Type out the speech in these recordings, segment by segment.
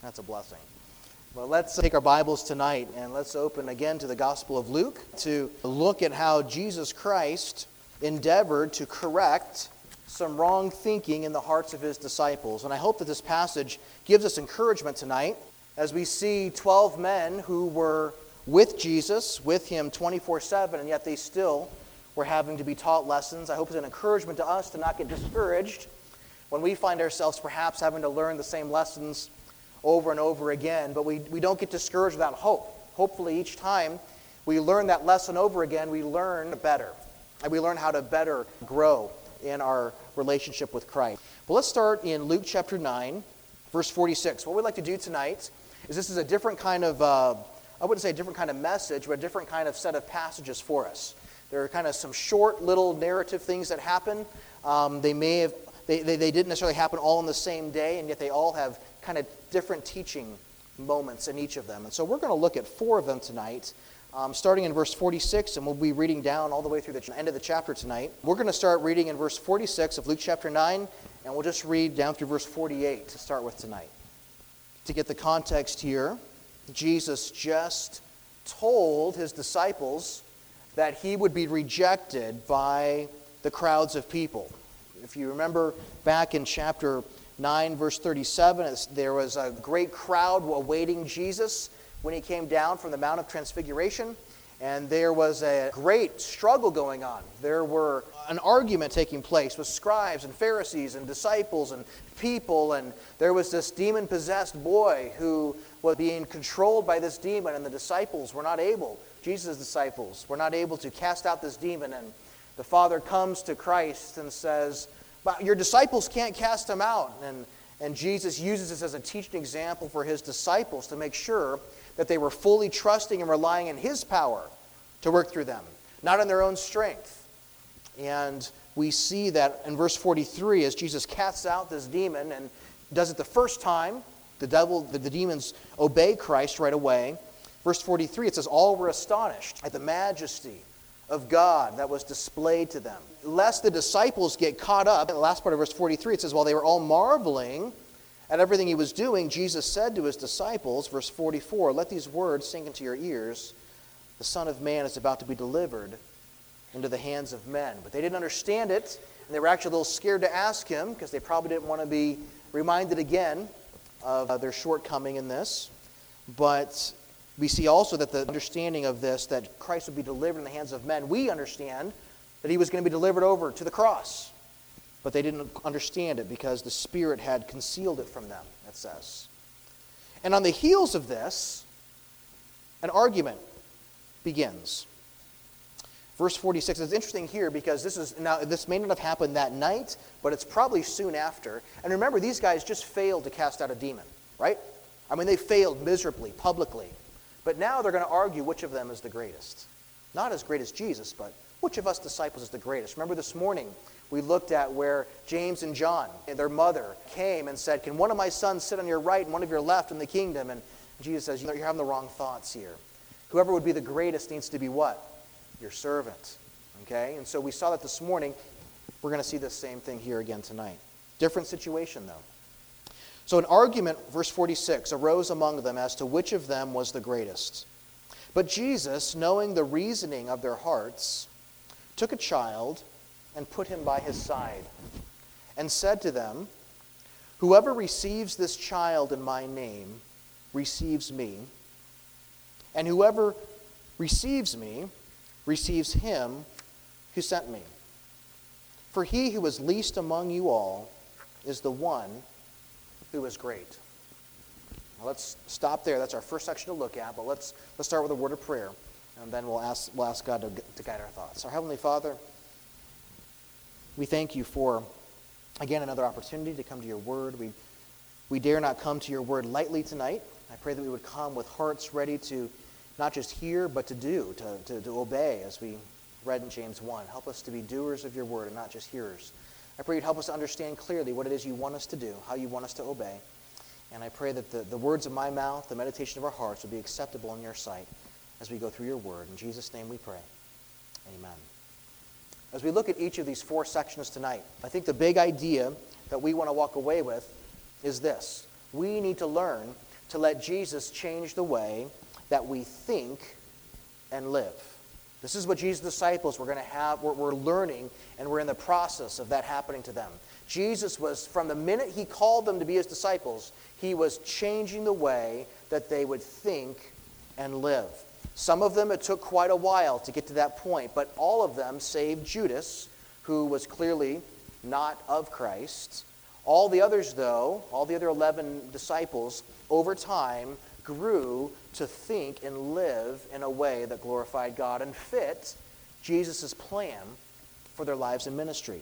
That's a blessing. Well, let's take our Bibles tonight and let's open again to the Gospel of Luke to look at how Jesus Christ endeavored to correct some wrong thinking in the hearts of his disciples. And I hope that this passage gives us encouragement tonight as we see 12 men who were with Jesus, with him 24/7, and yet they still were having to be taught lessons. I hope it's an encouragement to us to not get discouraged when we find ourselves perhaps having to learn the same lessons over and over again, but we don't get discouraged without hope. Hopefully each time we learn that lesson over again, we learn better, and we learn how to better grow in our relationship with Christ. But let's start in Luke chapter 9, verse 46. What we'd like to do tonight is this is a different kind of, I wouldn't say a different kind of message, but a different kind of set of passages for us. There are kind of some short little narrative things that happen. They didn't necessarily happen all on the same day, and yet they all have kind of different teaching moments in each of them. And so we're going to look at 4 of them tonight, starting in verse 46, and we'll be reading down all the way through the end of the chapter tonight. We're going to start reading in verse 46 of Luke chapter 9, and we'll just read down through verse 48 to start with tonight. To get the context here, Jesus just told his disciples that he would be rejected by the crowds of people. If you remember back in chapter 9, verse 37, there was a great crowd awaiting Jesus when he came down from the Mount of Transfiguration, and there was a great struggle going on. There were an argument taking place with scribes and Pharisees and disciples and people, and there was this demon-possessed boy who was being controlled by this demon, and the disciples were not able, Jesus' disciples, were not able to cast out this demon, and the Father comes to Christ and says, "But your disciples can't cast him out." And Jesus uses this as a teaching example for his disciples to make sure that they were fully trusting and relying on his power to work through them, not in their own strength. And we see that in verse 43 as Jesus casts out this demon and does it the first time, the demons obey Christ right away. Verse 43, it says, "All were astonished at the majesty of God that was displayed to them." Lest the disciples get caught up, in the last part of verse 43, it says, "While they were all marveling at everything he was doing, Jesus said to his disciples," verse 44, "Let these words sink into your ears. The Son of Man is about to be delivered into the hands of men." But they didn't understand it, and they were actually a little scared to ask him because they probably didn't want to be reminded again of their shortcoming in this. But we see also that the understanding of this, that Christ would be delivered in the hands of men, we understand that he was going to be delivered over to the cross. But they didn't understand it because the Spirit had concealed it from them, it says. And on the heels of this, an argument begins. Verse 46 is interesting here because this may not have happened that night, but it's probably soon after. And remember, these guys just failed to cast out a demon, right? I mean, they failed miserably, publicly. But now they're going to argue which of them is the greatest. Not as great as Jesus, but which of us disciples is the greatest? Remember this morning, we looked at where James and John, their mother, came and said, "Can one of my sons sit on your right and one of your left in the kingdom?" And Jesus says, "You're having the wrong thoughts here. Whoever would be the greatest needs to be what? Your servant." Okay? And so we saw that this morning. We're going to see the same thing here again tonight. Different situation, though. So an argument, verse 46, arose among them as to which of them was the greatest. But Jesus, knowing the reasoning of their hearts, took a child and put him by his side, and said to them, "Whoever receives this child in my name receives me, and whoever receives me receives him who sent me. For he who is least among you all is the one who is great." Now let's stop there. That's our first section to look at, but let's start with a word of prayer, and then we'll ask God to guide our thoughts. Our Heavenly Father, we thank you for, again, another opportunity to come to your word. We dare not come to your word lightly tonight. I pray that we would come with hearts ready to not just hear, but to do, to obey, as we read in James 1. Help us to be doers of your word and not just hearers. I pray you'd help us to understand clearly what it is you want us to do, how you want us to obey. And I pray that the words of my mouth, the meditation of our hearts, will be acceptable in your sight as we go through your word. In Jesus' name we pray. Amen. As we look at each of these 4 sections tonight, I think the big idea that we want to walk away with is this. We need to learn to let Jesus change the way that we think and live. This is what Jesus' disciples were going to have. We're learning, and we're in the process of that happening to them. Jesus was, from the minute he called them to be his disciples, he was changing the way that they would think and live. Some of them, it took quite a while to get to that point, but all of them, save Judas, who was clearly not of Christ. All the others, though, all the other 11 disciples, over time, grew to think and live in a way that glorified God and fit Jesus' plan for their lives and ministry.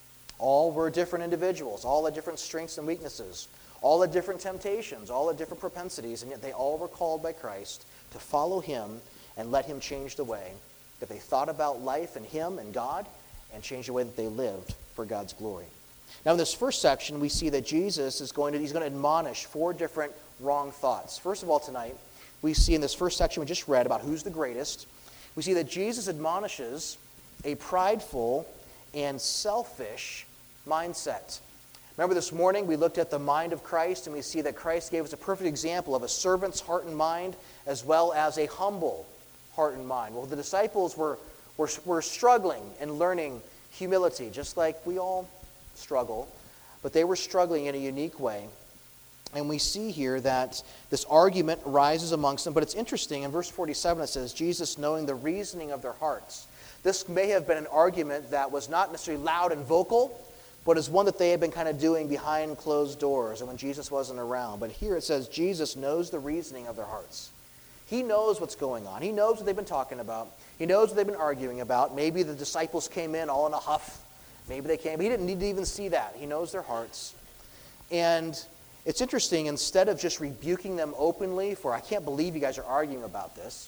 All were different individuals, all had different strengths and weaknesses, all had different temptations, all had different propensities, and yet they all were called by Christ to follow him and let him change the way that they thought about life and him and God, and change the way that they lived for God's glory. Now in this first section, we see that Jesus is going to admonish 4 different wrong thoughts. First of all, tonight, we see in this first section we just read about who's the greatest, we see that Jesus admonishes a prideful and selfish mindset. Remember this morning we looked at the mind of Christ, and we see that Christ gave us a perfect example of a servant's heart and mind as well as a humble heart and mind. Well, the disciples were struggling in learning humility, just like we all struggle, but they were struggling in a unique way. And we see here that this argument arises amongst them, but it's interesting. In verse 47 it says, Jesus knowing the reasoning of their hearts. This may have been an argument that was not necessarily loud and vocal, but is one that they had been kind of doing behind closed doors and when Jesus wasn't around. But here it says Jesus knows the reasoning of their hearts. He knows what's going on. He knows what they've been talking about. He knows what they've been arguing about. Maybe the disciples came in all in a huff. Maybe they came. He didn't need to even see that. He knows their hearts. And it's interesting, instead of just rebuking them openly for, I can't believe you guys are arguing about this,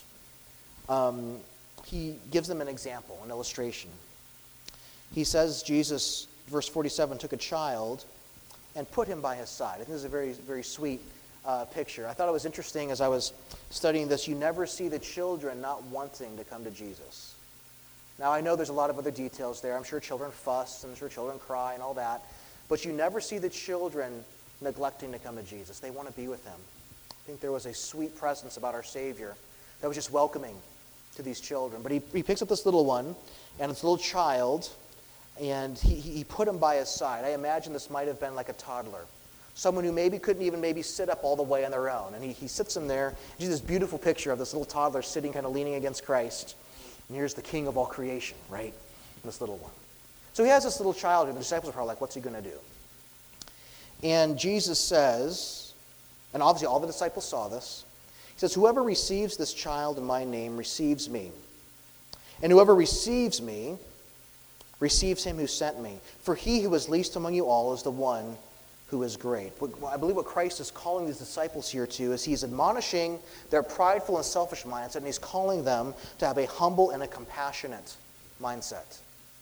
he gives them an example, an illustration. He says, Jesus, verse 47, took a child and put him by his side. I think this is a very, very sweet picture. I thought it was interesting as I was studying this. You never see the children not wanting to come to Jesus. Now, I know there's a lot of other details there. I'm sure children fuss, and I'm sure children cry and all that. But you never see the children neglecting to come to Jesus. They want to be with him. I think there was a sweet presence about our Savior that was just welcoming to these children. But he picks up this little one, and it's a little child, and he put him by his side. I imagine this might have been like a toddler. Someone who maybe couldn't even maybe sit up all the way on their own. And he sits him there. You see this beautiful picture of this little toddler sitting kind of leaning against Christ. And here's the king of all creation, right? This little one. So he has this little child, and the disciples are probably like, what's he going to do? And Jesus says, and obviously all the disciples saw this, he says, whoever receives this child in my name receives me. And whoever receives me receives him who sent me. For he who is least among you all is the one who is great. I believe what Christ is calling these disciples here to is he's admonishing their prideful and selfish mindset, and he's calling them to have a humble and a compassionate mindset.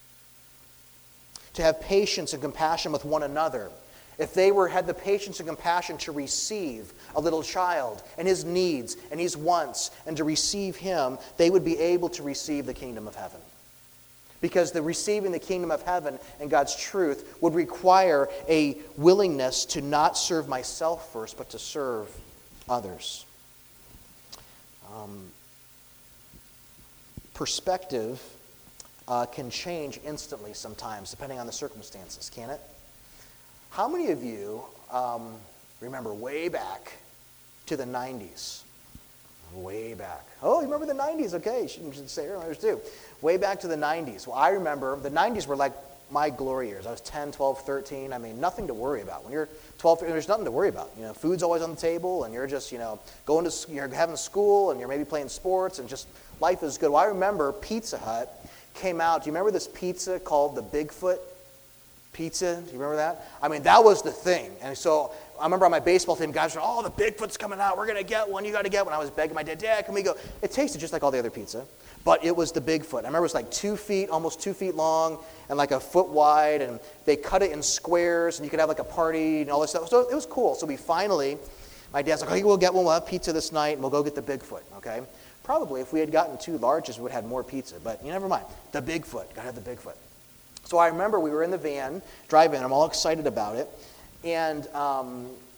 To have patience and compassion with one another. If they had the patience and compassion to receive a little child and his needs and his wants and to receive him, they would be able to receive the kingdom of heaven. Because the receiving the kingdom of heaven and God's truth would require a willingness to not serve myself first, but to serve others. Perspective can change instantly sometimes, depending on the circumstances, can it? How many of you remember way back to the 90s? Way back. Oh, you remember the 90s? Okay, you should say others too. Way back to the 90s. Well, I remember the 90s were like my glory years. I was 10, 12, 13. I mean, nothing to worry about. When you're 12, 13, there's nothing to worry about. You know, food's always on the table, and you're just, you're having school, and you're maybe playing sports, and just life is good. Well, I remember Pizza Hut came out. Do you remember this pizza called the Bigfoot pizza? Do you remember that? I mean, that was the thing. And so I remember on my baseball team, guys were, oh, the Bigfoot's coming out. We're going to get one. You got to get one. I was begging my dad, Dad, can we go? It tasted just like all the other pizza, but it was the Bigfoot. I remember it was like 2 feet, almost 2 feet long, and like a foot wide, and they cut it in squares, and you could have like a party and all this stuff. So it was cool. So my dad's like, okay, we'll get one. We'll have pizza this night, and we'll go get the Bigfoot, okay? Probably if we had gotten 2 larges, we would have had more pizza, but never mind. The Bigfoot. Got to have the Bigfoot. So I remember we were in the van, driving, and I'm all excited about it. And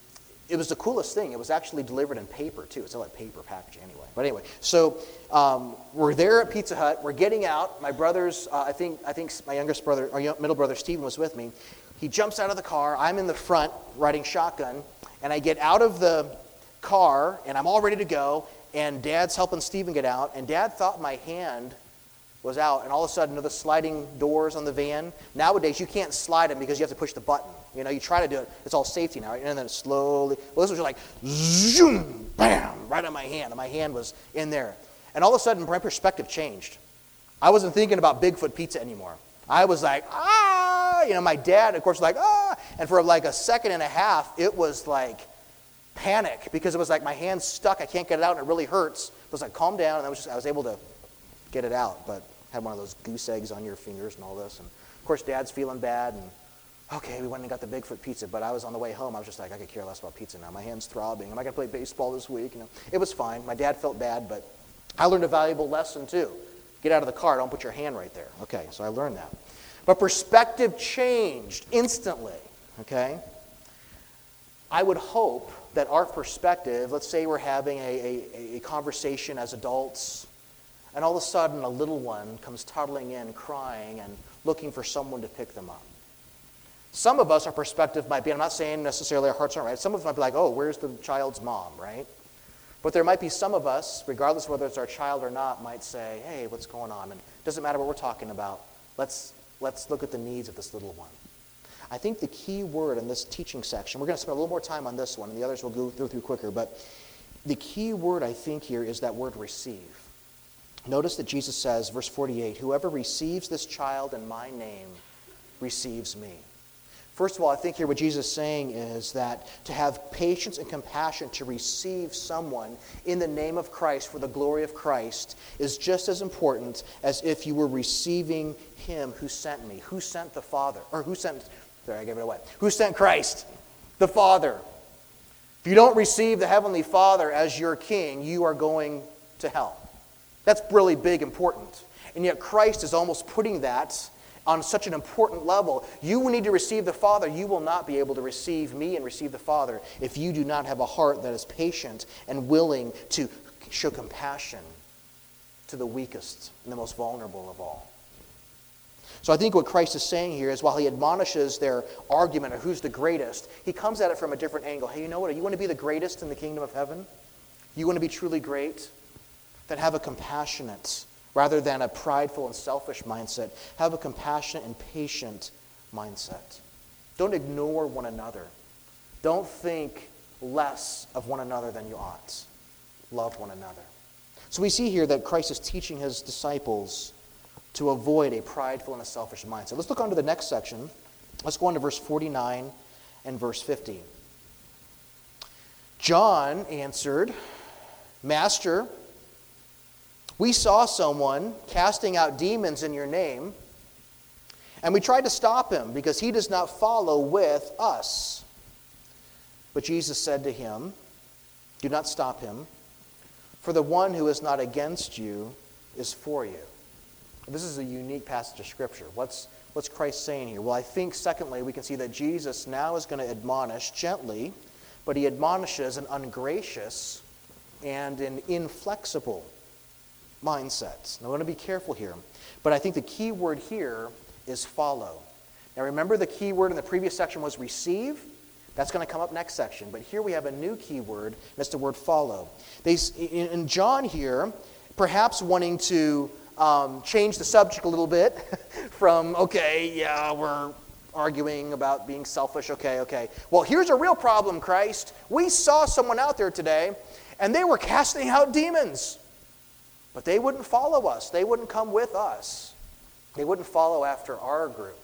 it was the coolest thing. It was actually delivered in paper, too. It's all like paper packaging anyway. But anyway, so we're there at Pizza Hut. We're getting out. My brothers, I think my youngest brother, or middle brother, Stephen, was with me. He jumps out of the car. I'm in the front riding shotgun. And I get out of the car, and I'm all ready to go. And Dad's helping Stephen get out. And Dad thought my hand was out. And all of a sudden, the sliding doors on the van. Nowadays, you can't slide them because you have to push the button. You know, you try to do it. It's all safety now, right? And then slowly. Well, this was just like, zoom, bam, right on my hand. And my hand was in there. And all of a sudden, my perspective changed. I wasn't thinking about Bigfoot pizza anymore. I was like, ah! You know, my dad, of course, was like, ah! And for like a second and a half, it was like panic because it was like my hand's stuck. I can't get it out, and it really hurts. It was like, calm down. And I was able to get it out, but had one of those goose eggs on your fingers and all this. And of course, Dad's feeling bad. And okay, we went and got the Bigfoot pizza, but I was on the way home. I was just like, I could care less about pizza now. My hand's throbbing. Am I going to play baseball this week? You know, it was fine. My dad felt bad, but I learned a valuable lesson too. Get out of the car. Don't put your hand right there. Okay, so I learned that. But perspective changed instantly. Okay? I would hope that our perspective, let's say we're having a conversation as adults, and all of a sudden a little one comes toddling in, crying, and looking for someone to pick them up. Some of us, our perspective might be, I'm not saying necessarily our hearts aren't right, some of us might be like, oh, where's the child's mom, right? But there might be some of us, regardless of whether it's our child or not, might say, hey, what's going on? And it doesn't matter what we're talking about. Let's look at the needs of this little one. I think the key word in this teaching section, we're going to spend a little more time on this one, and the others will go through quicker, but the key word I think here is that word receive. Notice that Jesus says, verse 48, whoever receives this child in my name receives me. First of all, I think here what Jesus is saying is that to have patience and compassion to receive someone in the name of Christ for the glory of Christ is just as important as if you were receiving him who sent me. Who sent the Father? Or who sent Christ? The Father. If you don't receive the Heavenly Father as your King, you are going to hell. That's really big, important. And yet Christ is almost putting that on such an important level. You will need to receive the Father. You will not be able to receive me and receive the Father if you do not have a heart that is patient and willing to show compassion to the weakest and the most vulnerable of all. So I think what Christ is saying here is while he admonishes their argument of who's the greatest, he comes at it from a different angle. Hey, you know what? You want to be the greatest in the kingdom of heaven? You want to be truly great? Then have a compassionate rather than a prideful and selfish mindset. Have a compassionate and patient mindset. Don't ignore one another. Don't think less of one another than you ought. Love one another. So we see here that Christ is teaching his disciples to avoid a prideful and a selfish mindset. Let's look on to the next section. Let's go on to verse 49 and verse 50. John answered, Master, we saw someone casting out demons in your name, and we tried to stop him because he does not follow with us. But Jesus said to him, do not stop him, for the one who is not against you is for you. This is a unique passage of Scripture. What's Christ saying here? Well, I think, secondly, we can see that Jesus now is going to admonish gently, but he admonishes an ungracious and an inflexible mindset. Now, I want to be careful here, but I think the key word here is follow. Now, remember the key word in the previous section was receive? That's going to come up next section, but here we have a new key word, and it's the word follow. In John here, perhaps wanting to change the subject a little bit from, okay, yeah, we're arguing about being selfish, okay. Well, here's a real problem, Christ. We saw someone out there today, and they were casting out demons. But they wouldn't follow us. They wouldn't come with us. They wouldn't follow after our group.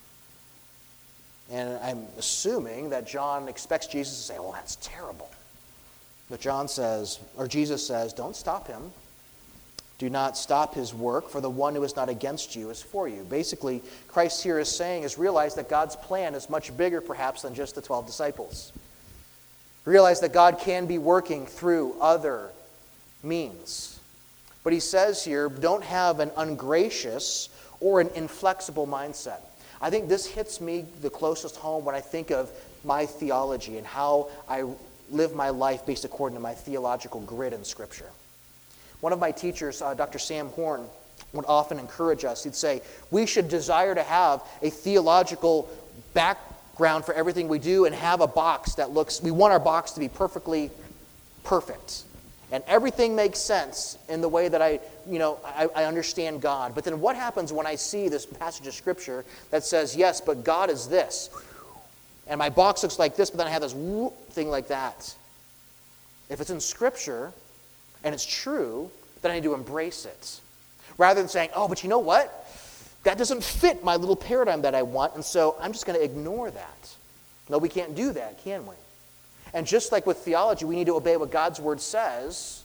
And I'm assuming that John expects Jesus to say, well, that's terrible. But Jesus says, don't stop him. Do not stop his work, for the one who is not against you is for you. Basically, Christ here is saying, realize that God's plan is much bigger perhaps than just the 12 disciples. Realize that God can be working through other means. But he says here, don't have an ungracious or an inflexible mindset. I think this hits me the closest home when I think of my theology and how I live my life based according to my theological grid in Scripture. One of my teachers, Dr. Sam Horn, would often encourage us. He'd say, we should desire to have a theological background for everything we do and have a box that we want our box to be perfectly perfect. And everything makes sense in the way that I understand God. But then what happens when I see this passage of Scripture that says, yes, but God is this. And my box looks like this, but then I have this thing like that. If it's in Scripture and it's true, then I need to embrace it. Rather than saying, oh, but you know what? That doesn't fit my little paradigm that I want, and so I'm just going to ignore that. No, we can't do that, can we? And just like with theology, we need to obey what God's Word says.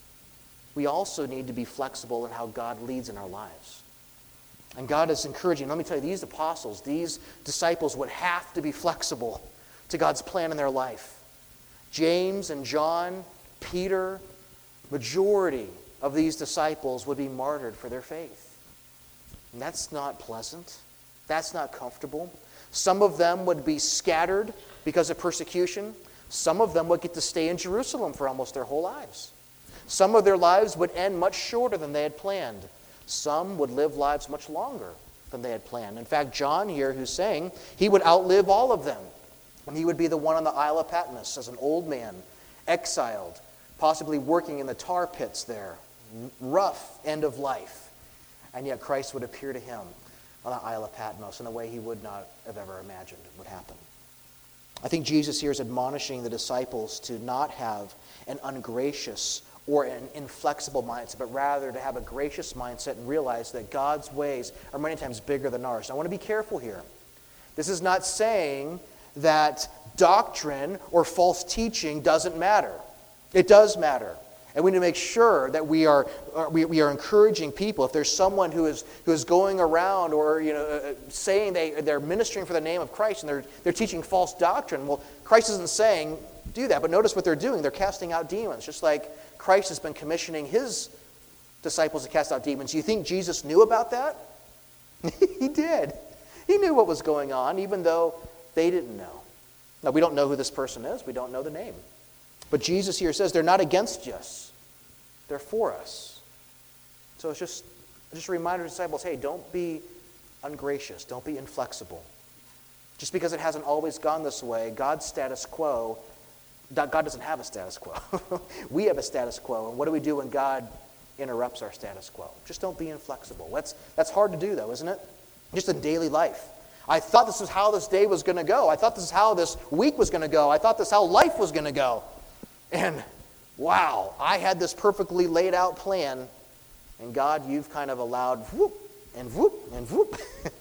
We also need to be flexible in how God leads in our lives. And God is encouraging. Let me tell you, these apostles, these disciples would have to be flexible to God's plan in their life. James and John, Peter, majority of these disciples would be martyred for their faith. And that's not pleasant. That's not comfortable. Some of them would be scattered because of persecution. Some of them would get to stay in Jerusalem for almost their whole lives. Some of their lives would end much shorter than they had planned. Some would live lives much longer than they had planned. In fact, John here, who's saying he would outlive all of them. And he would be the one on the Isle of Patmos as an old man, exiled, possibly working in the tar pits there. Rough end of life. And yet Christ would appear to him on the Isle of Patmos in a way he would not have ever imagined would happen. I think Jesus here is admonishing the disciples to not have an ungracious or an inflexible mindset, but rather to have a gracious mindset and realize that God's ways are many times bigger than ours. Now, I want to be careful here. This is not saying that doctrine or false teaching doesn't matter. It does matter. And we need to make sure that we are encouraging people. If there's someone who is going around or saying they're ministering for the name of Christ and they're teaching false doctrine, well, Christ isn't saying do that. But notice what they're doing. They're casting out demons, just like Christ has been commissioning his disciples to cast out demons. You think Jesus knew about that? He did. He knew what was going on, even though they didn't know. Now, we don't know who this person is. We don't know the name. But Jesus here says they're not against us. They're for us. So it's just a reminder to disciples, hey, don't be ungracious. Don't be inflexible. Just because it hasn't always gone this way, God's status quo, God doesn't have a status quo. We have a status quo. And what do we do when God interrupts our status quo? Just don't be inflexible. That's hard to do, though, isn't it? Just in daily life. I thought this is how this day was going to go. I thought this is how this week was going to go. I thought this is how life was going to go. And wow, I had this perfectly laid out plan, and God, you've kind of allowed whoop, and whoop, and whoop.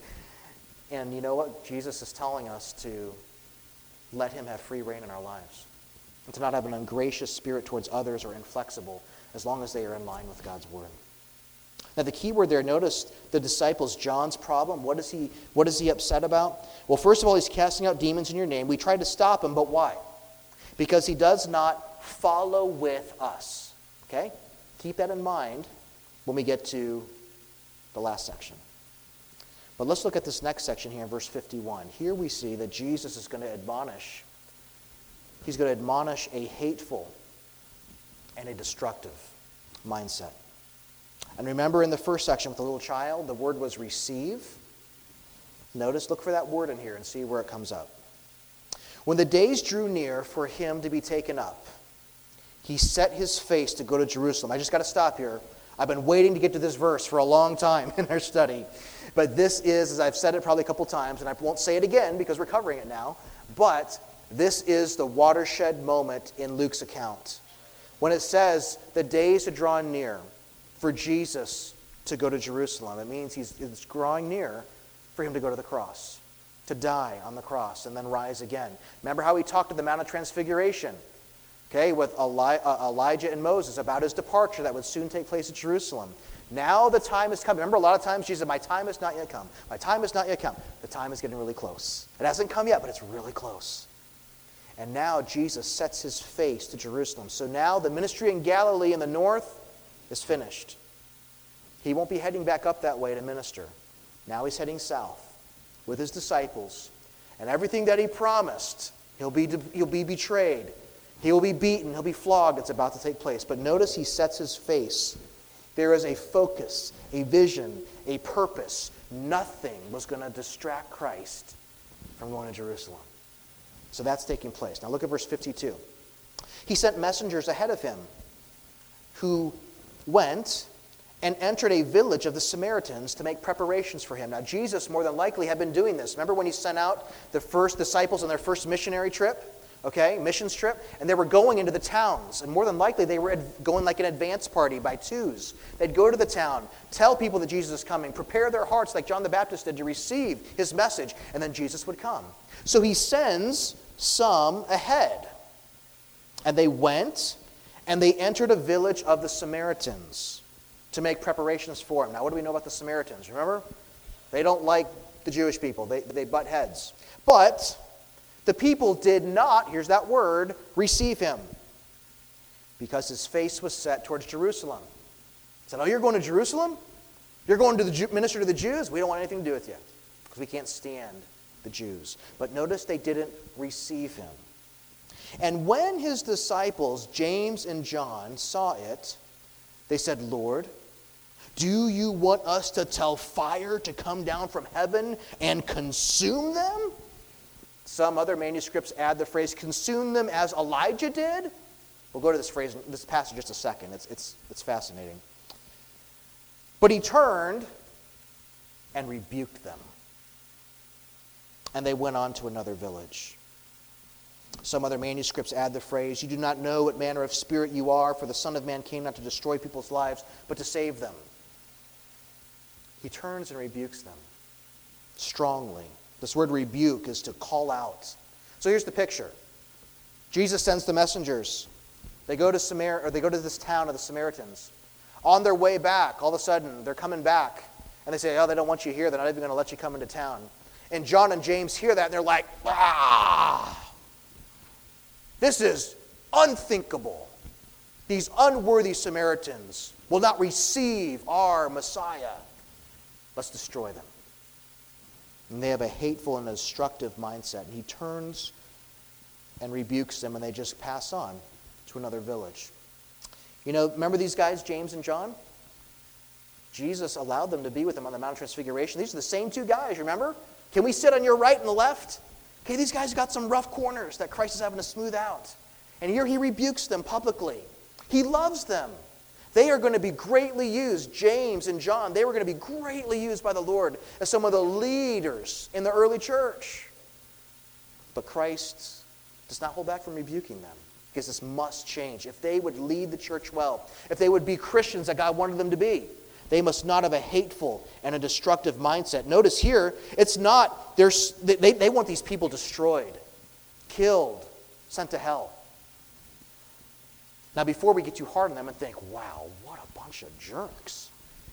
And you know what? Jesus is telling us to let him have free reign in our lives, and to not have an ungracious spirit towards others or inflexible, as long as they are in line with God's word. Now the key word there, notice the disciples, John's problem. What is he upset about? Well, first of all, he's casting out demons in your name. We tried to stop him, but why? Because he does not follow with us. Okay? Keep that in mind when we get to the last section. But let's look at this next section here in verse 51. Here we see that Jesus is going to admonish. He's going to admonish a hateful and a destructive mindset. And remember in the first section with the little child, the word was receive. Notice, look for that word in here and see where it comes up. When the days drew near for him to be taken up, he set his face to go to Jerusalem. I just got to stop here. I've been waiting to get to this verse for a long time in our study. But this is, as I've said it probably a couple times, and I won't say it again because we're covering it now, but this is the watershed moment in Luke's account. When it says the days are drawing near for Jesus to go to Jerusalem, it means it's drawing near for him to go to the cross, to die on the cross and then rise again. Remember how he talked at the Mount of Transfiguration, okay, with Elijah and Moses about his departure that would soon take place at Jerusalem. Now the time has come. Remember, a lot of times Jesus said, my time has not yet come. My time has not yet come. The time is getting really close. It hasn't come yet, but it's really close. And now Jesus sets his face to Jerusalem. So now the ministry in Galilee in the north is finished. He won't be heading back up that way to minister. Now he's heading south with his disciples. And everything that he promised, he'll be betrayed. He will be beaten. He'll be flogged. It's about to take place. But notice he sets his face. There is a focus, a vision, a purpose. Nothing was going to distract Christ from going to Jerusalem. So that's taking place. Now look at verse 52. He sent messengers ahead of him who went and entered a village of the Samaritans to make preparations for him. Now Jesus more than likely had been doing this. Remember when he sent out the first disciples on their first missionary trip? Okay, missions trip, and they were going into the towns, and more than likely they were going like an advance party by twos. They'd go to the town, tell people that Jesus is coming, prepare their hearts like John the Baptist did to receive his message, and then Jesus would come. So he sends some ahead, and they went, and they entered a village of the Samaritans to make preparations for him. Now, what do we know about the Samaritans? Remember? They don't like the Jewish people. They butt heads. But the people did not, here's that word, receive him, because his face was set towards Jerusalem. He said, oh, you're going to Jerusalem? You're going to minister to the Jews? We don't want anything to do with you, because we can't stand the Jews. But notice they didn't receive him. And when his disciples, James and John, saw it, they said, Lord, do you want us to tell fire to come down from heaven and consume them? Some other manuscripts add the phrase, consume them as Elijah did. We'll go to this passage in just a second. It's fascinating. But he turned and rebuked them. And they went on to another village. Some other manuscripts add the phrase, you do not know what manner of spirit you are, for the Son of Man came not to destroy people's lives, but to save them. He turns and rebukes them strongly. This word rebuke is to call out. So here's the picture. Jesus sends the messengers. They go to they go to this town of the Samaritans. On their way back, all of a sudden, they're coming back. And they say, oh, they don't want you here. They're not even going to let you come into town. And John and James hear that, and they're like, this is unthinkable. These unworthy Samaritans will not receive our Messiah. Let's destroy them. And they have a hateful and destructive mindset. And he turns and rebukes them, and they just pass on to another village. You know, remember these guys, James and John? Jesus allowed them to be with him on the Mount of Transfiguration. These are the same two guys, remember? Can we sit on your right and the left? Okay, these guys got some rough corners that Christ is having to smooth out. And here he rebukes them publicly. He loves them. They are going to be greatly used, James and John, they were going to be greatly used by the Lord as some of the leaders in the early church. But Christ does not hold back from rebuking them, because this must change. If they would lead the church well, if they would be Christians that God wanted them to be, they must not have a hateful and a destructive mindset. Notice here, it's not, they want these people destroyed, killed, sent to hell. Now, before we get too hard on them and think, wow, what a bunch of jerks.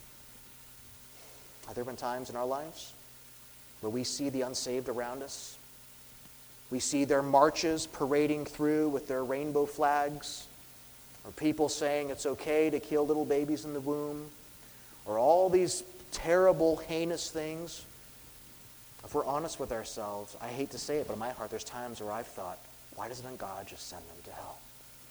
Have there been times in our lives where we see the unsaved around us? We see their marches parading through with their rainbow flags, or people saying it's okay to kill little babies in the womb, or all these terrible, heinous things. If we're honest with ourselves, I hate to say it, but in my heart there's times where I've thought, why doesn't God just send them to hell?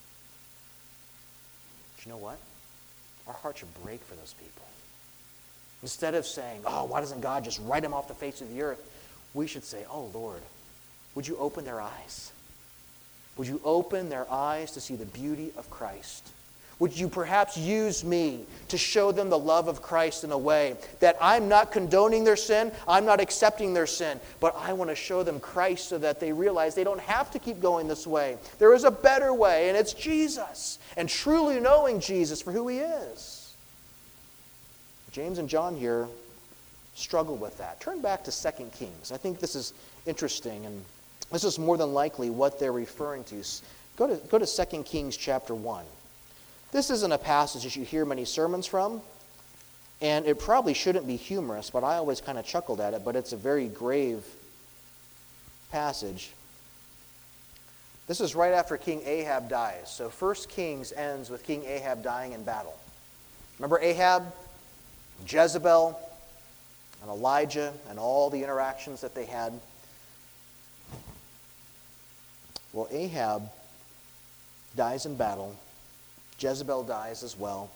But you know what? Our heart should break for those people. Instead of saying, oh, why doesn't God just write them off the face of the earth? We should say, oh, Lord, would you open their eyes? Would you open their eyes to see the beauty of Christ? Would you perhaps use me to show them the love of Christ in a way that I'm not condoning their sin, I'm not accepting their sin, but I want to show them Christ so that they realize they don't have to keep going this way. There is a better way, and it's Jesus, and truly knowing Jesus for who he is. James and John here struggle with that. Turn back to 2 Kings. I think this is interesting, and this is more than likely what they're referring to. Go to 2 Kings chapter 1. This isn't a passage that you hear many sermons from, and it probably shouldn't be humorous, but I always kind of chuckled at it, but it's a very grave passage. This is right after King Ahab dies. So 1 Kings ends with King Ahab dying in battle. Remember Ahab, Jezebel, and Elijah, and all the interactions that they had? Well, Ahab dies in battle. Jezebel dies as well.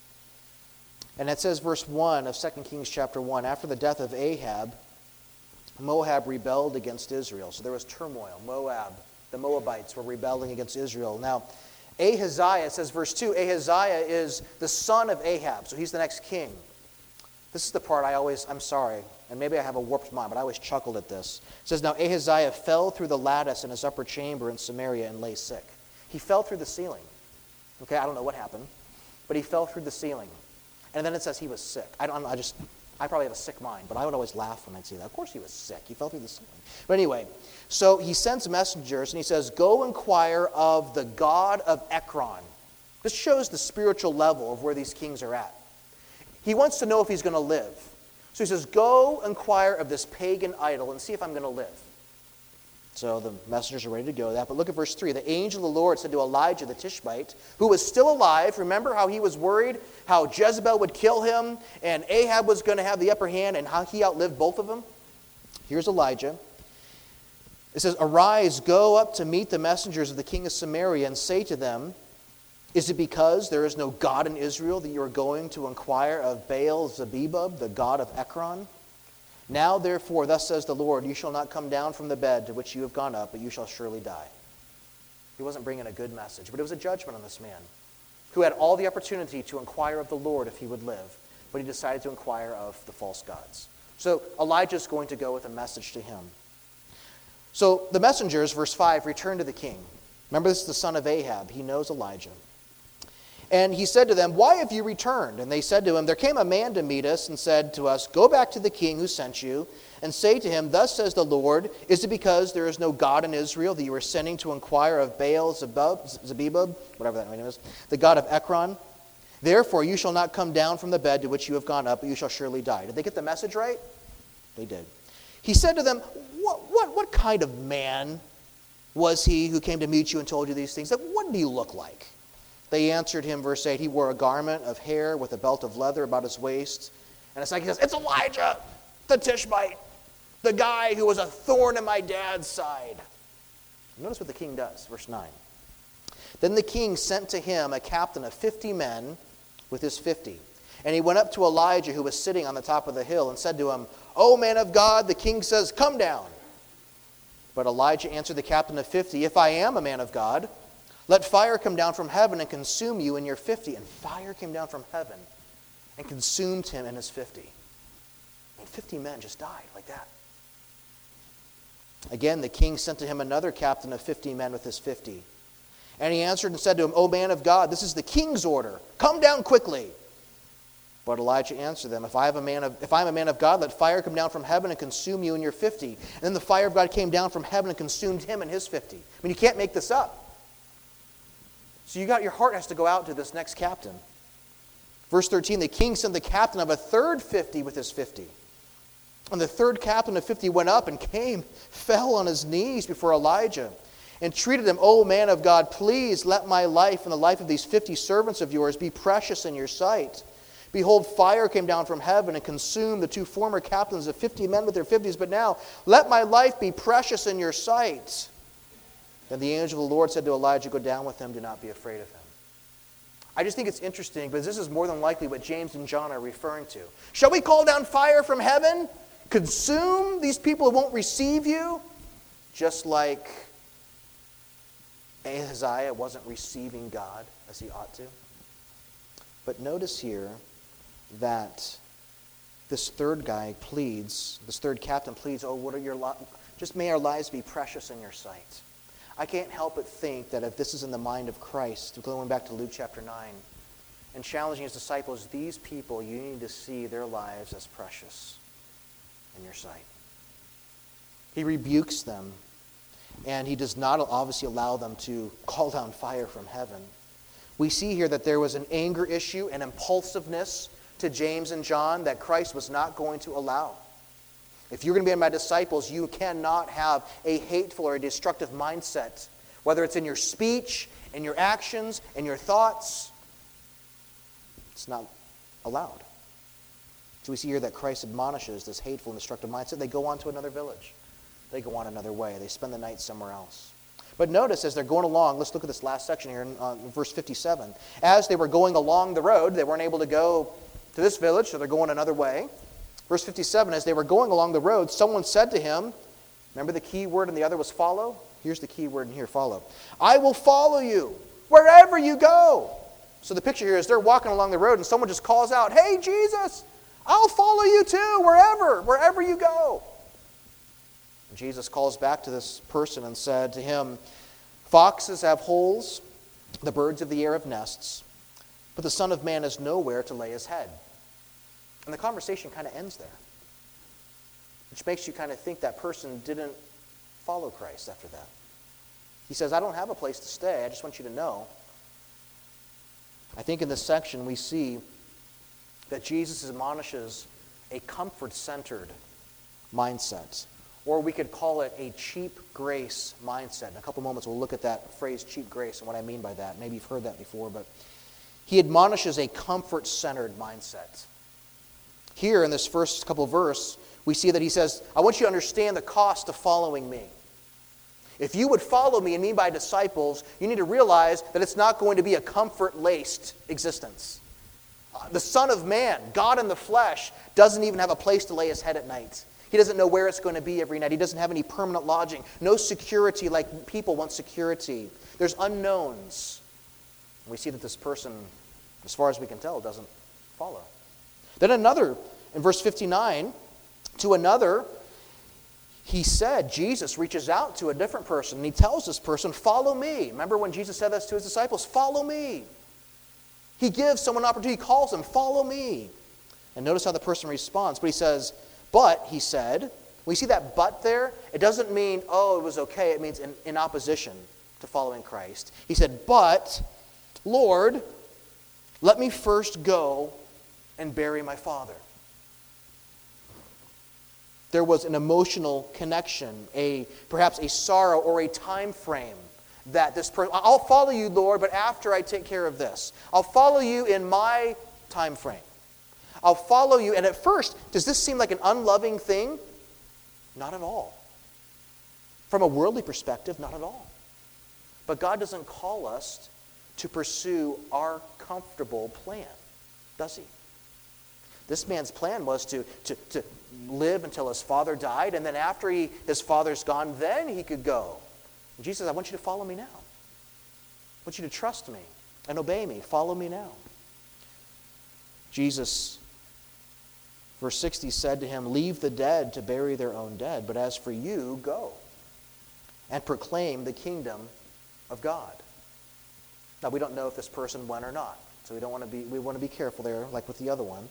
And it says, verse 1 of 2 Kings chapter 1, after the death of Ahab, Moab rebelled against Israel. So there was turmoil. The Moabites were rebelling against Israel. Now, Ahaziah, it says verse 2, Ahaziah is the son of Ahab, so he's the next king. This is the part I'm sorry, and maybe I have a warped mind, but I always chuckled at this. It says, now Ahaziah fell through the lattice in his upper chamber in Samaria and lay sick. He fell through the ceiling. Okay, I don't know what happened, but he fell through the ceiling. And then it says he was sick. I probably have a sick mind, but I would always laugh when I'd see that. Of course he was sick. He fell through the ceiling. But anyway, so he sends messengers, and he says, go inquire of the God of Ekron. This shows the spiritual level of where these kings are at. He wants to know if he's going to live. So he says, go inquire of this pagan idol and see if I'm going to live. So the messengers are ready to go that. But look at verse 3. The angel of the Lord said to Elijah the Tishbite, who was still alive. Remember how he was worried how Jezebel would kill him and Ahab was going to have the upper hand and how he outlived both of them? Here's Elijah. It says, arise, go up to meet the messengers of the king of Samaria and say to them, is it because there is no God in Israel that you are going to inquire of Baal-zebub, the god of Ekron? Now, therefore, thus says the Lord, you shall not come down from the bed to which you have gone up, but you shall surely die. He wasn't bringing a good message, but it was a judgment on this man who had all the opportunity to inquire of the Lord if he would live, but he decided to inquire of the false gods. So Elijah's going to go with a message to him. So the messengers, verse 5, return to the king. Remember, this is the son of Ahab. He knows Elijah. And he said to them, why have you returned? And they said to him, there came a man to meet us and said to us, go back to the king who sent you and say to him, thus says the Lord, is it because there is no God in Israel that you are sending to inquire of Baal-zebub, whatever that name is, the god of Ekron? Therefore you shall not come down from the bed to which you have gone up, but you shall surely die. Did they get the message right? They did. He said to them, what kind of man was he who came to meet you and told you these things? What did he look like? They answered him, verse 8, he wore a garment of hair with a belt of leather about his waist. And it's like he says, it's Elijah, the Tishbite, the guy who was a thorn in my dad's side. Notice what the king does, verse 9. Then the king sent to him a captain of 50 men with his 50. And he went up to Elijah, who was sitting on the top of the hill, and said to him, O man of God, the king says, come down. But Elijah answered the captain of 50, if I am a man of God, let fire come down from heaven and consume you and your 50. And fire came down from heaven and consumed him and his 50. And 50 men just died like that. Again, the king sent to him another captain of 50 men with his 50. And he answered and said to him, O man of God, this is the king's order. Come down quickly. But Elijah answered them, if I am a man of God, let fire come down from heaven and consume you and your 50. And then the fire of God came down from heaven and consumed him and his 50. I mean, you can't make this up. So your heart has to go out to this next captain. Verse 13, the king sent the captain of a third 50 with his 50. And the third captain of 50 went up and fell on his knees before Elijah, and treated him, O man of God, please let my life and the life of these 50 servants of yours be precious in your sight. Behold, fire came down from heaven and consumed the two former captains of 50 men with their 50s, but now let my life be precious in your sight. Then the angel of the Lord said to Elijah, go down with him, do not be afraid of him. I just think it's interesting, because this is more than likely what James and John are referring to. Shall we call down fire from heaven? Consume these people who won't receive you? Just like Ahaziah wasn't receiving God as he ought to. But notice here that this third guy pleads, this third captain pleads, just may our lives be precious in your sight. I can't help but think that if this is in the mind of Christ, going back to Luke chapter 9, and challenging his disciples, these people, you need to see their lives as precious in your sight. He rebukes them, and he does not obviously allow them to call down fire from heaven. We see here that there was an anger issue, an impulsiveness to James and John that Christ was not going to allow. If you're going to be my disciples, you cannot have a hateful or a destructive mindset, whether it's in your speech, in your actions, in your thoughts. It's not allowed. So we see here that Christ admonishes this hateful and destructive mindset. They go on to another village. They go on another way. They spend the night somewhere else. But notice as they're going along, let's look at this last section here in verse 57. As they were going along the road, they weren't able to go to this village, so they're going another way. Verse 57, as they were going along the road, someone said to him, remember the key word and the other was follow? Here's the key word in here, follow. I will follow you wherever you go. So the picture here is they're walking along the road and someone just calls out, hey, Jesus, I'll follow you too, wherever you go. And Jesus calls back to this person and said to him, foxes have holes, the birds of the air have nests, but the Son of Man has nowhere to lay his head. And the conversation kind of ends there, which makes you kind of think that person didn't follow Christ after that. He says, I don't have a place to stay. I just want you to know. I think in this section we see that Jesus admonishes a comfort-centered mindset. Or we could call it a cheap grace mindset. In a couple moments we'll look at that phrase, cheap grace, and what I mean by that. Maybe you've heard that before, but he admonishes a comfort-centered mindset. Here in this first couple of verses, we see that he says, I want you to understand the cost of following me. If you would follow me and me by disciples, you need to realize that it's not going to be a comfort-laced existence. The Son of Man, God in the flesh, doesn't even have a place to lay his head at night. He doesn't know where it's going to be every night. He doesn't have any permanent lodging. No security like people want security. There's unknowns. And we see that this person, as far as we can tell, doesn't follow. Then another, in verse 59, to another, he said, Jesus reaches out to a different person, and he tells this person, follow me. Remember when Jesus said this to his disciples? Follow me. He gives someone an opportunity. He calls them, follow me. And notice how the person responds. But he says, but, he said, when you see that but there, it doesn't mean, oh, it was okay. It means in opposition to following Christ. He said, but, Lord, let me first go and bury my father. There was an emotional connection, perhaps a sorrow or a time frame that this person, I'll follow you, Lord, but after I take care of this. I'll follow you in my time frame. I'll follow you. And at first, does this seem like an unloving thing? Not at all. From a worldly perspective, not at all. But God doesn't call us to pursue our comfortable plan, does he? This man's plan was to live until his father died, and then after his father's gone, then he could go. And Jesus says, I want you to follow me now. I want you to trust me and obey me. Follow me now. Jesus, verse 60, said to him, leave the dead to bury their own dead, but as for you, go and proclaim the kingdom of God. Now, we don't know if this person went or not, so we want to be careful there, like with the other one.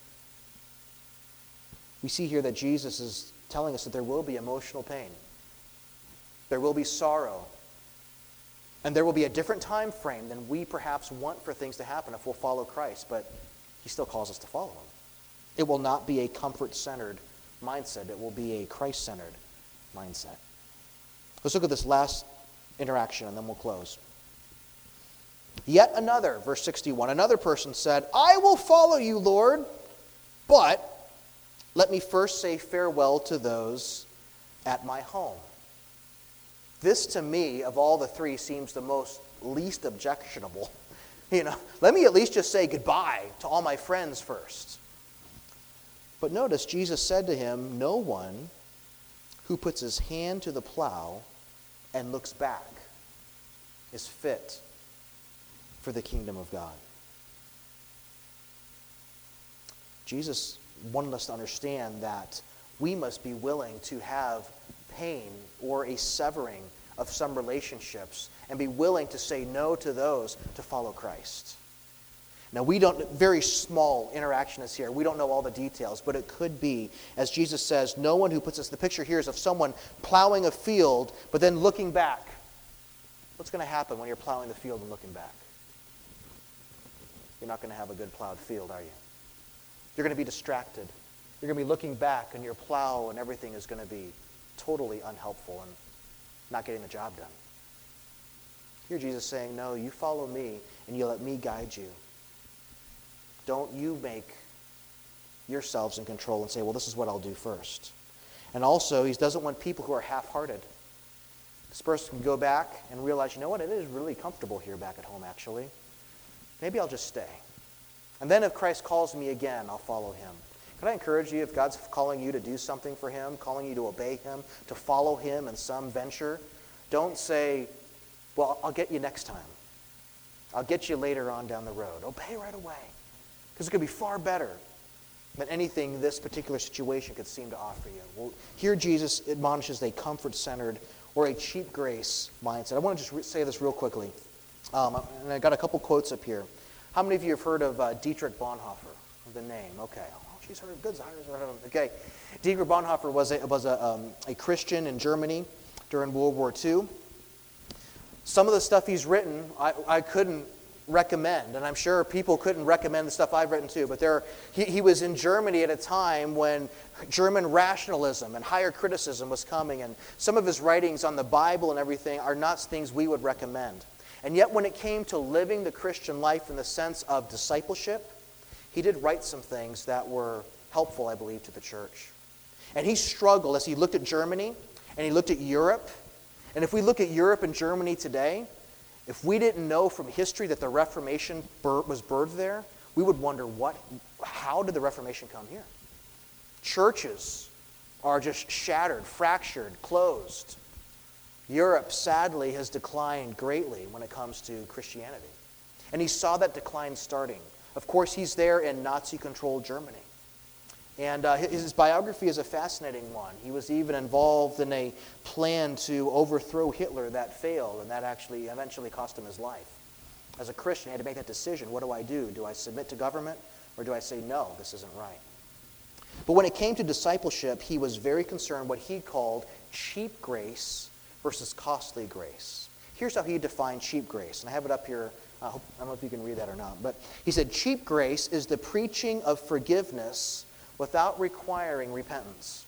We see here that Jesus is telling us that there will be emotional pain. There will be sorrow. And there will be a different time frame than we perhaps want for things to happen if we'll follow Christ, but he still calls us to follow him. It will not be a comfort-centered mindset. It will be a Christ-centered mindset. Let's look at this last interaction and then we'll close. Yet another, verse 61, another person said, I will follow you, Lord, but let me first say farewell to those at my home. This, to me, of all the three, seems the least objectionable. Let me at least just say goodbye to all my friends first. But notice, Jesus said to him, no one who puts his hand to the plow and looks back is fit for the kingdom of God. Jesus wanted us to understand that we must be willing to have pain or a severing of some relationships and be willing to say no to those to follow Christ. Now, very small interaction is here. We don't know all the details, but it could be, as Jesus says, no one who puts us, the picture here is of someone plowing a field, but then looking back. What's going to happen when you're plowing the field and looking back? You're not going to have a good plowed field, are you? You're going to be distracted. You're going to be looking back, and your plow and everything is going to be totally unhelpful and not getting the job done. Here Jesus is saying, no, you follow me, and you let me guide you. Don't you make yourselves in control and say, well, this is what I'll do first. And also, he doesn't want people who are half-hearted. This person can go back and realize, you know what, it is really comfortable here back at home, actually. Maybe I'll just stay. And then if Christ calls me again, I'll follow him. Can I encourage you, if God's calling you to do something for him, calling you to obey him, to follow him in some venture, don't say, well, I'll get you next time. I'll get you later on down the road. Obey right away. Because it could be far better than anything this particular situation could seem to offer you. Well, here Jesus admonishes a comfort-centered or a cheap grace mindset. I want to just say this real quickly. And I got a couple quotes up here. How many of you have heard of Dietrich Bonhoeffer? The name, okay. Oh, she's heard of good. Okay. Dietrich Bonhoeffer was a Christian in Germany during World War II. Some of the stuff he's written, I couldn't recommend, and I'm sure people couldn't recommend the stuff I've written too, but he was in Germany at a time when German rationalism and higher criticism was coming, and some of his writings on the Bible and everything are not things we would recommend. And yet when it came to living the Christian life in the sense of discipleship, he did write some things that were helpful, I believe, to the church. And he struggled as he looked at Germany and he looked at Europe. And if we look at Europe and Germany today, if we didn't know from history that the Reformation was birthed there, we would wonder, how did the Reformation come here? Churches are just shattered, fractured, closed. Europe, sadly, has declined greatly when it comes to Christianity. And he saw that decline starting. Of course, he's there in Nazi-controlled Germany. And his biography is a fascinating one. He was even involved in a plan to overthrow Hitler that failed, and that actually eventually cost him his life. As a Christian, he had to make that decision. What do I do? Do I submit to government, or do I say, no, this isn't right? But when it came to discipleship, he was very concerned what he called cheap grace versus costly grace. Here's how he defined cheap grace, and I have it up here. I don't know if you can read that or not, but he said, cheap grace is the preaching of forgiveness without requiring repentance.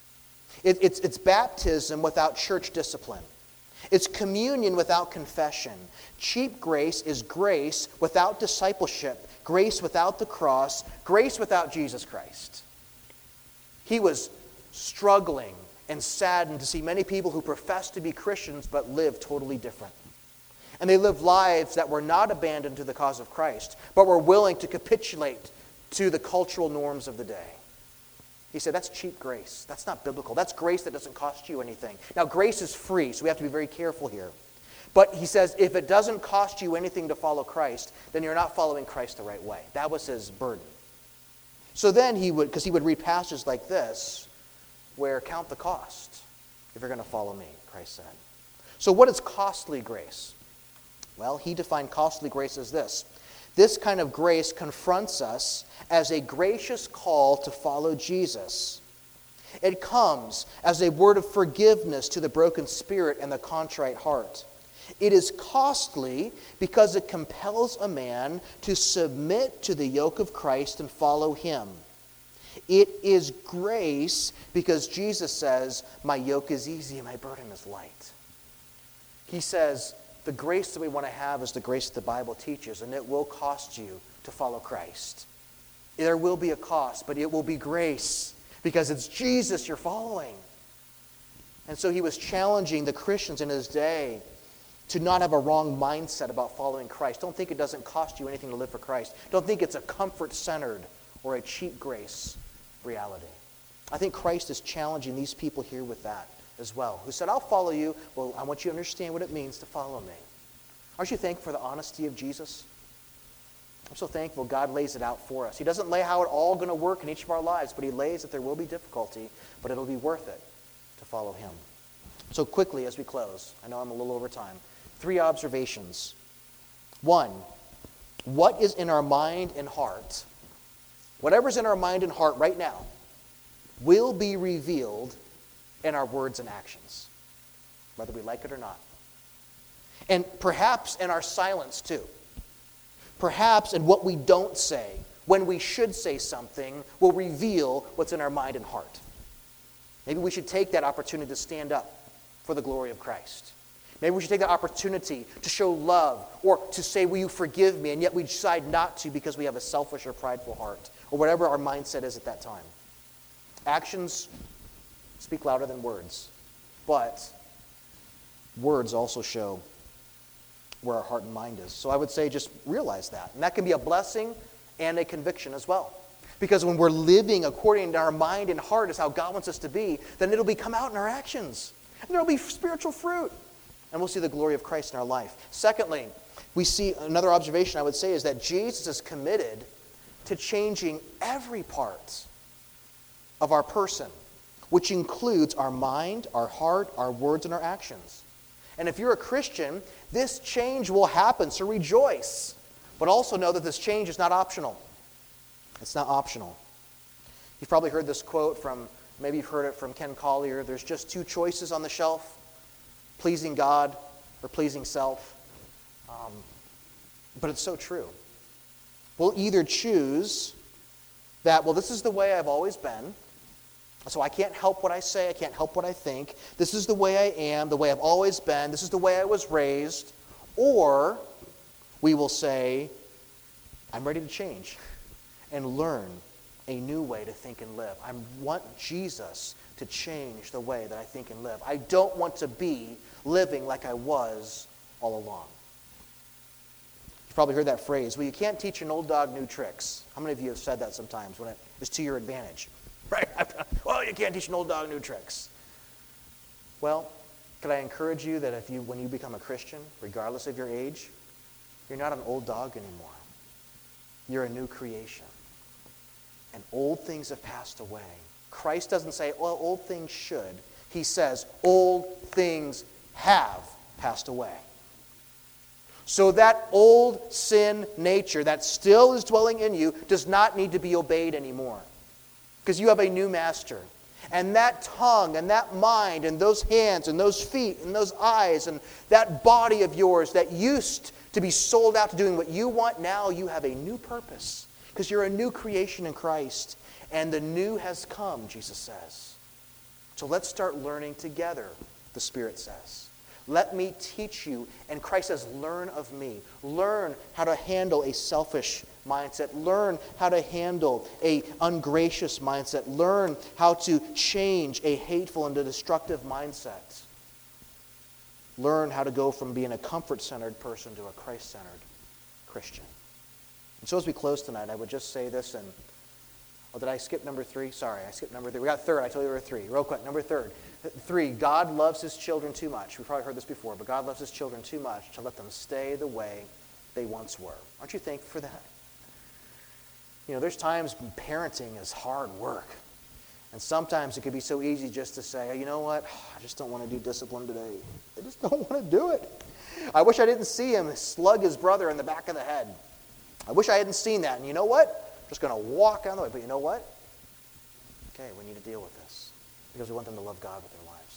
It's baptism without church discipline. It's communion without confession. Cheap grace is grace without discipleship, grace without the cross, grace without Jesus Christ. He was struggling and saddened to see many people who profess to be Christians but live totally different. And they lived lives that were not abandoned to the cause of Christ, but were willing to capitulate to the cultural norms of the day. He said, that's cheap grace. That's not biblical. That's grace that doesn't cost you anything. Now, grace is free, so we have to be very careful here. But he says, if it doesn't cost you anything to follow Christ, then you're not following Christ the right way. That was his burden. So then he would read passages like this, where count the cost if you're going to follow me, Christ said. So what is costly grace? Well, he defined costly grace as this. This kind of grace confronts us as a gracious call to follow Jesus. It comes as a word of forgiveness to the broken spirit and the contrite heart. It is costly because it compels a man to submit to the yoke of Christ and follow him. It is grace because Jesus says, my yoke is easy and my burden is light. He says, the grace that we want to have is the grace that the Bible teaches, and it will cost you to follow Christ. There will be a cost, but it will be grace because it's Jesus you're following. And so he was challenging the Christians in his day to not have a wrong mindset about following Christ. Don't think it doesn't cost you anything to live for Christ. Don't think it's a comfort-centered or a cheap grace reality. I think Christ is challenging these people here with that as well, who said, I'll follow you. Well, I want you to understand what it means to follow me. Aren't you thankful for the honesty of Jesus? I'm so thankful God lays it out for us. He doesn't lay how it's all going to work in each of our lives, but he lays that there will be difficulty, but it'll be worth it to follow him. So quickly as we close, I know I'm a little over time, 3 observations. 1, what is in our mind and heart, whatever's in our mind and heart right now, will be revealed in our words and actions, whether we like it or not. And perhaps in our silence too. Perhaps in what we don't say, when we should say something, will reveal what's in our mind and heart. Maybe we should take that opportunity to stand up for the glory of Christ. Maybe we should take that opportunity to show love or to say, will you forgive me? And yet we decide not to because we have a selfish or prideful heart or whatever our mindset is at that time. Actions speak louder than words. But words also show where our heart and mind is. So I would say just realize that. And that can be a blessing and a conviction as well. Because when we're living according to our mind and heart is how God wants us to be, then it'll come out in our actions. And there'll be spiritual fruit. And we'll see the glory of Christ in our life. Secondly, we see another observation I would say is that Jesus is committed to changing every part of our person, which includes our mind, our heart, our words, and our actions. And if you're a Christian, this change will happen, so rejoice. But also know that this change is not optional. It's not optional. You've probably heard this quote from, maybe you've heard it from Ken Collier, there's just two choices on the shelf, pleasing God or pleasing self. But it's so true. We'll either choose that, well, this is the way I've always been, so I can't help what I say, I can't help what I think, this is the way I am, the way I've always been, this is the way I was raised, or we will say, I'm ready to change and learn a new way to think and live. I want Jesus to change the way that I think and live. I don't want to be living like I was all along. You've probably heard that phrase, well, you can't teach an old dog new tricks. How many of you have said that sometimes when it is to your advantage? Right? Well, you can't teach an old dog new tricks. Well, could I encourage you that when you become a Christian, regardless of your age, you're not an old dog anymore. You're a new creation. And old things have passed away. Christ doesn't say, well, old things should. He says, old things have passed away. So that old sin nature that still is dwelling in you does not need to be obeyed anymore. Because you have a new master. And that tongue and that mind and those hands and those feet and those eyes and that body of yours that used to be sold out to doing what you want, now you have a new purpose. Because you're a new creation in Christ. And the new has come, Jesus says. So let's start learning together, the Spirit says. Let me teach you. And Christ says, learn of me. Learn how to handle a selfish mindset. Learn how to handle an ungracious mindset. Learn how to change a hateful and a destructive mindset. Learn how to go from being a comfort-centered person to a Christ-centered Christian. And so as we close tonight, I would just say this, and did I skip number 3? Sorry, I skipped number 3. We got third. I told you there were 3. Real quick, number 3. God loves his children too much. We've probably heard this before, but God loves his children too much to let them stay the way they once were. Aren't you thankful for that? You know, there's times when parenting is hard work. And sometimes it could be so easy just to say, oh, you know what? I just don't want to do discipline today. I just don't want to do it. I wish I didn't see him slug his brother in the back of the head. I wish I hadn't seen that. And you know what? I'm just going to walk down the way. But you know what? Okay, we need to deal with this. Because we want them to love God with their lives.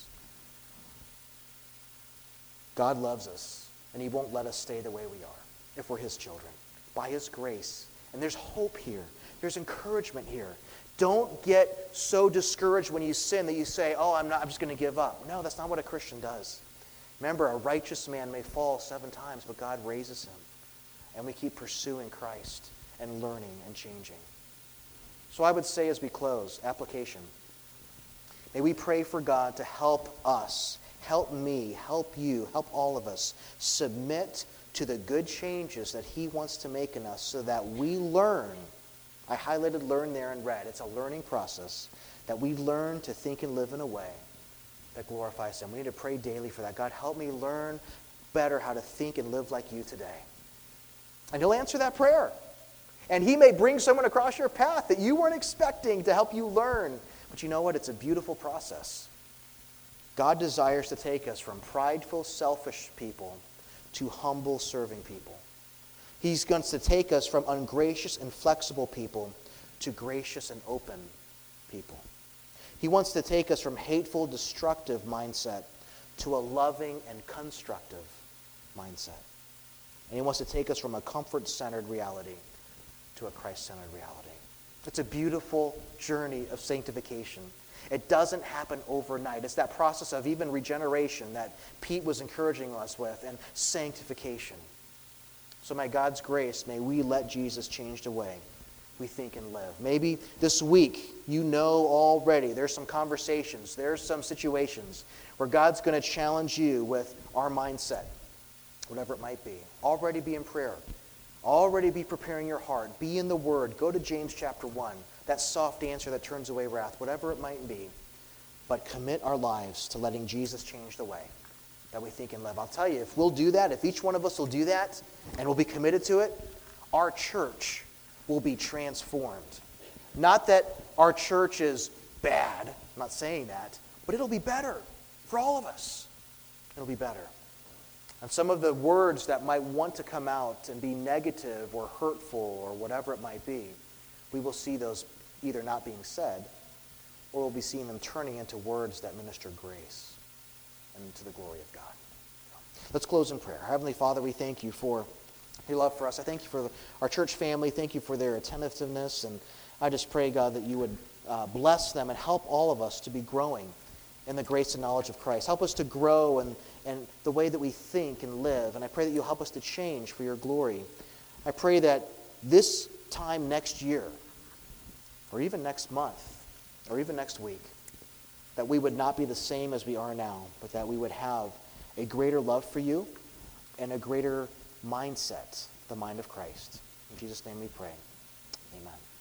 God loves us. And he won't let us stay the way we are if we're his children. By his grace. And there's hope here. There's encouragement here. Don't get so discouraged when you sin that you say, oh, I'm just going to give up. No, that's not what a Christian does. Remember, a righteous man may fall 7 times, but God raises him. And we keep pursuing Christ and learning and changing. So I would say as we close, application. May we pray for God to help us, help me, help you, help all of us submit to the good changes that he wants to make in us so that we learn. I highlighted learn there in red. It's a learning process that we learn to think and live in a way that glorifies him. We need to pray daily for that. God, help me learn better how to think and live like you today. And he'll answer that prayer. And he may bring someone across your path that you weren't expecting to help you learn. But you know what? It's a beautiful process. God desires to take us from prideful, selfish people to humble, serving people. He's going to take us from ungracious, inflexible people to gracious and open people. He wants to take us from hateful, destructive mindset to a loving and constructive mindset. And he wants to take us from a comfort-centered reality to a Christ-centered reality. It's a beautiful journey of sanctification. It doesn't happen overnight. It's that process of even regeneration that Pete was encouraging us with, and sanctification. So by God's grace, may we let Jesus change the way we think and live. Maybe this week, you know already, there's some conversations, there's some situations where God's going to challenge you with our mindset, whatever it might be. Already be in prayer. Already be preparing your heart. Be in the Word. Go to James chapter 1, that soft answer that turns away wrath, whatever it might be. But commit our lives to letting Jesus change the way that we think and live. I'll tell you, if we'll do that, if each one of us will do that, and we'll be committed to it, our church will be transformed. Not that our church is bad, I'm not saying that, but it'll be better for all of us. It'll be better. And some of the words that might want to come out and be negative or hurtful or whatever it might be, we will see those either not being said, or we'll be seeing them turning into words that minister grace and to the glory of God. Let's close in prayer. Heavenly Father, we thank you for your love for us. I thank you for our church family. Thank you for their attentiveness. And I just pray, God, that you would bless them and help all of us to be growing in the grace and knowledge of Christ. Help us to grow in the way that we think and live. And I pray that you'll help us to change for your glory. I pray that this time next year, or even next month, or even next week, that we would not be the same as we are now, but that we would have a greater love for you and a greater mindset, the mind of Christ. In Jesus' name we pray. Amen.